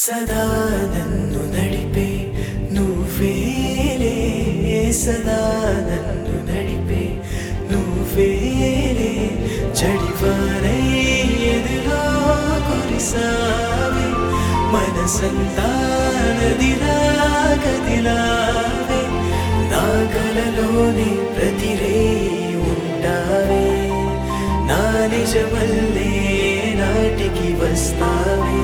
సదా నన్ను నడిపే నువ్వేలే, సదా నన్ను నడిపే నువ్వేలే, జడివానై ఎదులో కురిసావే, మనసంతా నదిలా కదిలావే, నా కలలోని ప్రతిరే ఉంటావే, నా నిజమల్లే నాటికి వస్తావే.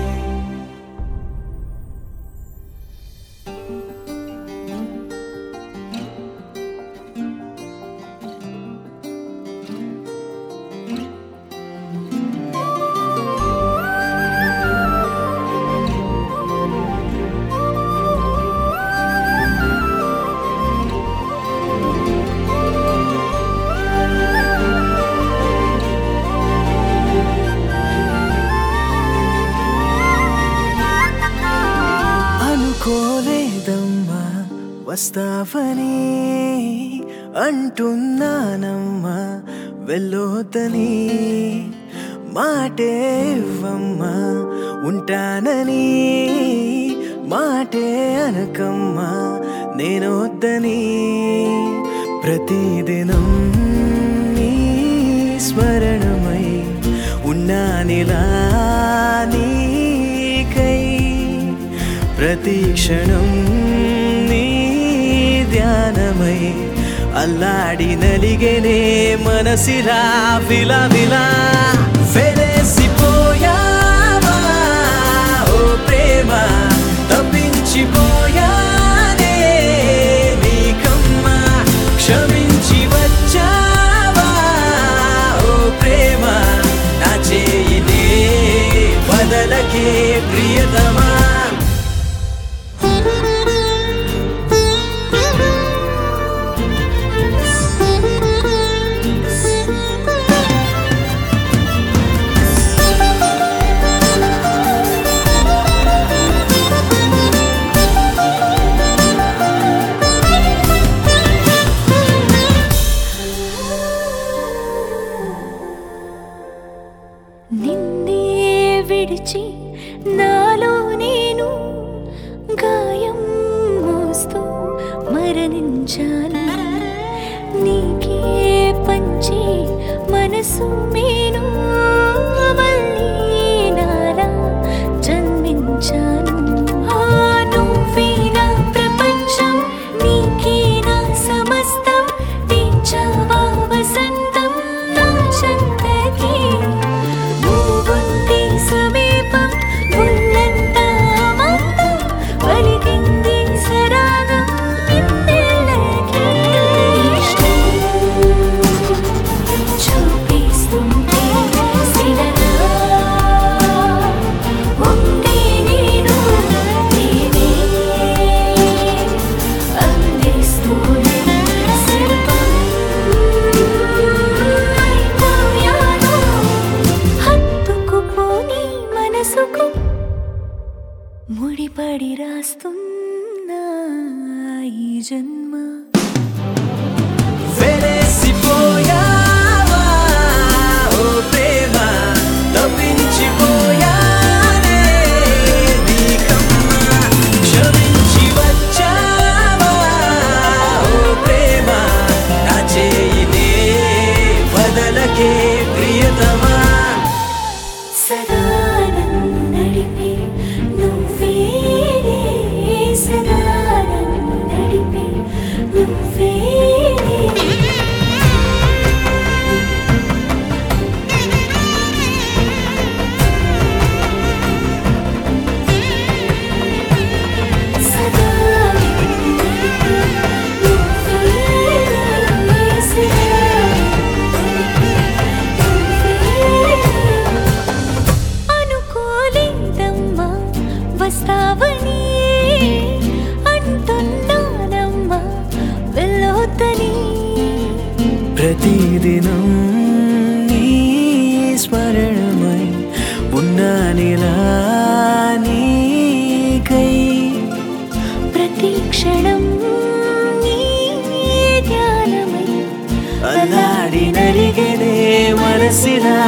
అనుకోలేదమ్మా వస్తావని, అంటున్నానమ్మా వెళ్ళొద్దని, మాటే ఇవ్వమ్మా ఉంటానని, మాటే అనకమ్మా నేనొద్దని, ప్రతిదినం నీ స్మరణమై ఉన్నానిలా నీకై, ప్రతి క్షణం నీ ధ్యానమై అల్లాడి నలిగేనే మనసిలా విలా విలా. వెలేసిపోయావా ఓ ప్రేమ, తప్పించిపోయానే నీకమ్మా, క్షమించి వచ్చావా ఓ ప్రేమ, నా చేయినే వదలకే ప్రియతమా. నిన్నే విడిచి నాలో నేను గాయం మోస్తూ మరణించాను, నీకే పంచి మనసు నేను మళ్ళీ నాలా జన్మించాను. నువ్వే నా ప్రపంచం, నీకే నా సమస్తం, తీర్చావా వసంతం నా చెంతకి, నువ్వుంటే సమీపం ఒళ్ళంతా ఆనందం, పలికింది సరాగం ఇన్నేళ్ళకి. ఇష్టం చూపిస్తుంటే శిలలా ఉండే నేను, నేనే అందిస్తూనే శిల్పం అయిపోయాను, హత్తుకుపోని మనసుకు ముడిపడి రాస్తున్నా ఈ జన్మ. వెలేసిపోయావా ఓ ప్రేమ, తప్పించిపోయానే నీకమ్మా, క్షమించి వచ్చావా ఓ ప్రేమ, నా చేయినే వదలకే ప్రియతమా. సదా నన్ను నడిపే నువ్వేలే, సదా నన్ను నడిపే నువ్వేలే. సదా నన్ను నడిపే నువ్వేలే, సదా అనుకోలేదమ్మా వస్తావని, అంటున్నానమ్మా వెళ్ళొద్దని, ప్రతిదినం నీ స్మరణమై ఉన్నానిలా నీకై, ప్రతి క్షణం నీ ధ్యానమై అల్లాడి నలిగనే మనసిలా